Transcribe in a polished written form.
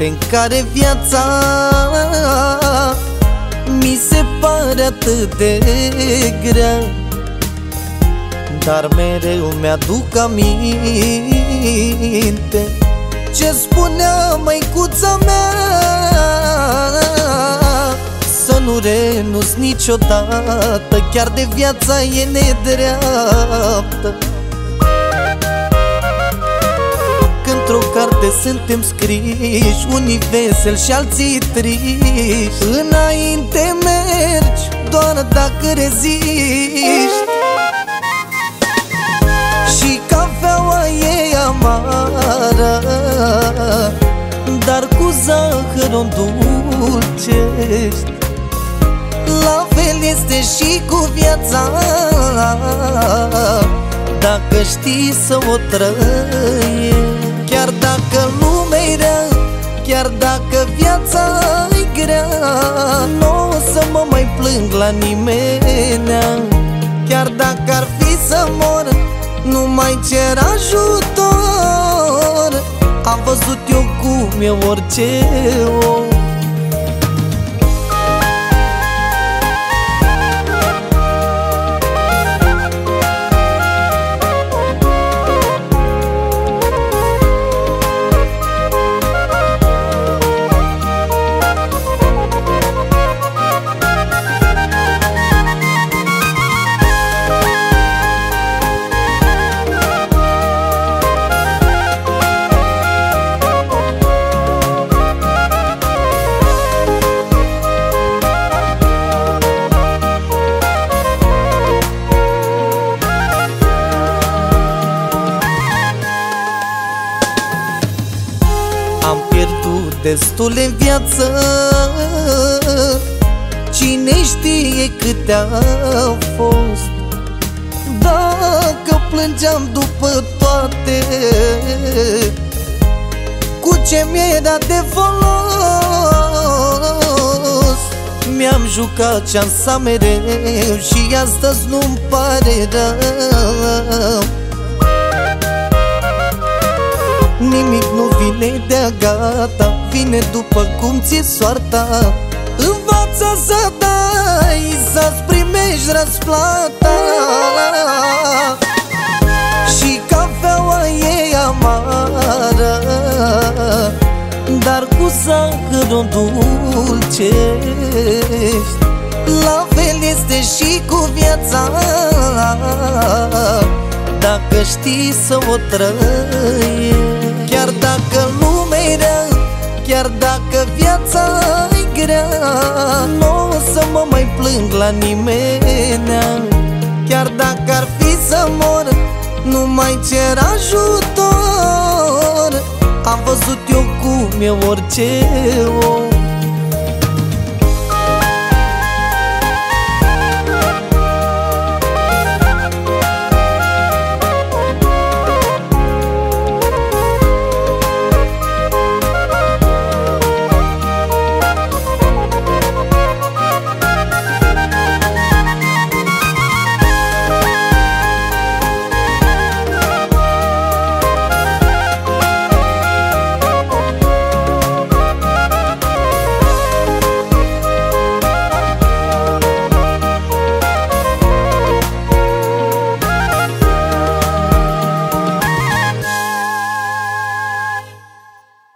în care viața mi se pare atât de grea, dar mereu mi-aduc aminte ce spunea măicuța mea: să nu renunț niciodată, chiar de viața e nedreaptă. Într-o carte suntem scriși, unii veseli și alții triști. Înainte mergi doar dacă reziști. Și cafeaua e amară, dar cu zahăr o dulcești. La fel este și cu viața, dacă știi să o trăiești. Chiar dacă lumea-i rea, chiar dacă viața-i grea, n-o să mă mai plâng la nimenea. Chiar dacă ar fi să mor, nu mai cer ajutor. Am văzut eu cum e orice om. Am pierdut destul în viață, cine știe câte au fost. Dacă plângeam după toate, cu ce mi-era de folos? Mi-am jucat șansa mereu și astăzi nu-mi pare rău. Nimic nu vine de-a gata, vine după cum ți-e soarta. Învață să dai, să-ți primești răsplata. Și cafeaua e amară, dar cu zahăr o dulcești. La fel este și cu viața, dacă știi să o trăiești. Chiar dacă lumea-i rea, chiar dacă viața-i grea, n-o să mă mai plâng la nimenea. Chiar dacă ar fi să mor, nu mai cer ajutor. Am văzut eu cum e orice om.